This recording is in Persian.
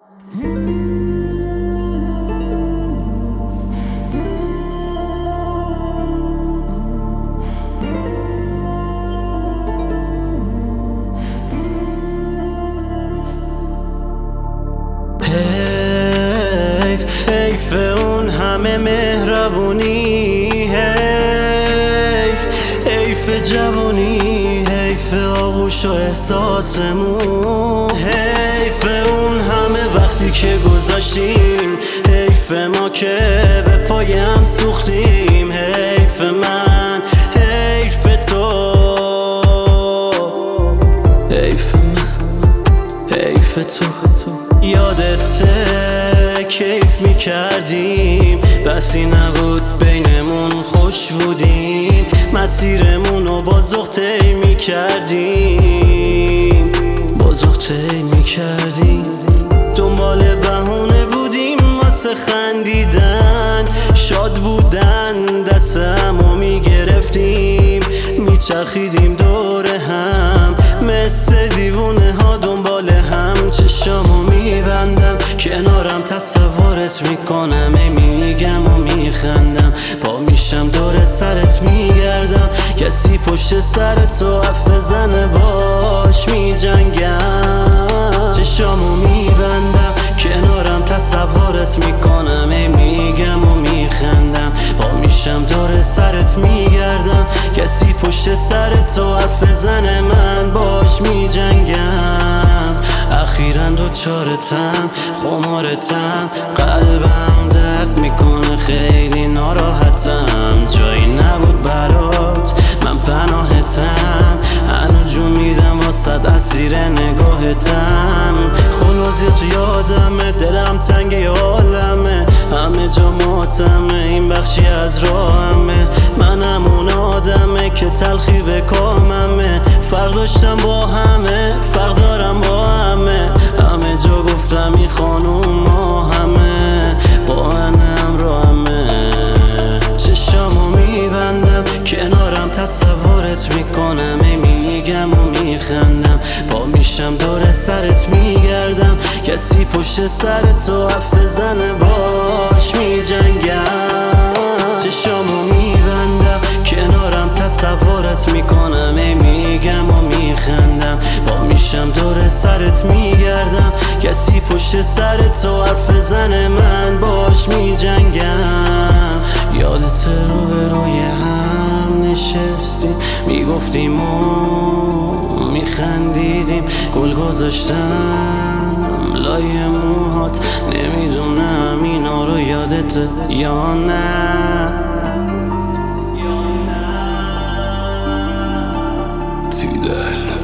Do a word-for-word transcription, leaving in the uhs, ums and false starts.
حیف حیف اون همه مهربونی، حیف حیف جوانی، حیف آغوش و احساسمون، حیف اون همه وقتی که گذاشتیم، حیف ما که به پای هم سوختیم، حیف من، حیف تو، حیف من، حیف تو. یادته کیف میکردیم، بسی نبود بینمون، خوش بودیم، مسیرمونو با ذوق طی میکردیم، با ذوق طی میکردیم. دنبال بهونه بودیم واسه خندیدن، شاد بودن دستمو میگرفتیم، میچرخیدیم دور هم مثل دیوونه ها دنبال هم. چشامو میبندم کنارم تصورت میکنم، ای میگم و میخندم، پا میشم دور سرت میگردم، کسی پشت سر تو حرف بزنه باش میجنگم. چشامو میبندم کنارم تصورت میکنم، ای میگم و میخندم، پا میشم دور سرت میگردم، کسی پشت سر تو حرف بزنه من باش میجنگم. اخیراً دوچارتم، خمارتم، قلبم درد میکنه، خیلی ناراحتم، جایی نبود برات، من پناهتم، هنو جون میدم واسد اسیر نگاهتم. خلاصی تو یادمه، دلم تنگ عالمه، همه جا ماتمه، این بخشی از راهمه، من همون آدمه که تلخی به کاممه، فرق داشتم با همه، فرق دارم با همه، همه جا گفتم این خانوم ما همه با من همراهمه. چشامو میبندم کنارم تصورت میکنم، ای میگم و میخندم، پا میشم دور سرت میگردم، کسی پشت سر تو حرف بزنه باش میجنگم. چشامو میبندم کنارم تصورت میکنم، ای میگم و میخندم، پا میشم دور سرت میگردم، کسی پشت سر تو حرف بزنه من باش میجنگم. یادت رو به روی هم نشستیم، میگفتیم و میخندیدیم، گل گذاشتم لای موهات، نمیدونم اینا رو یادت یا نه. Tidal.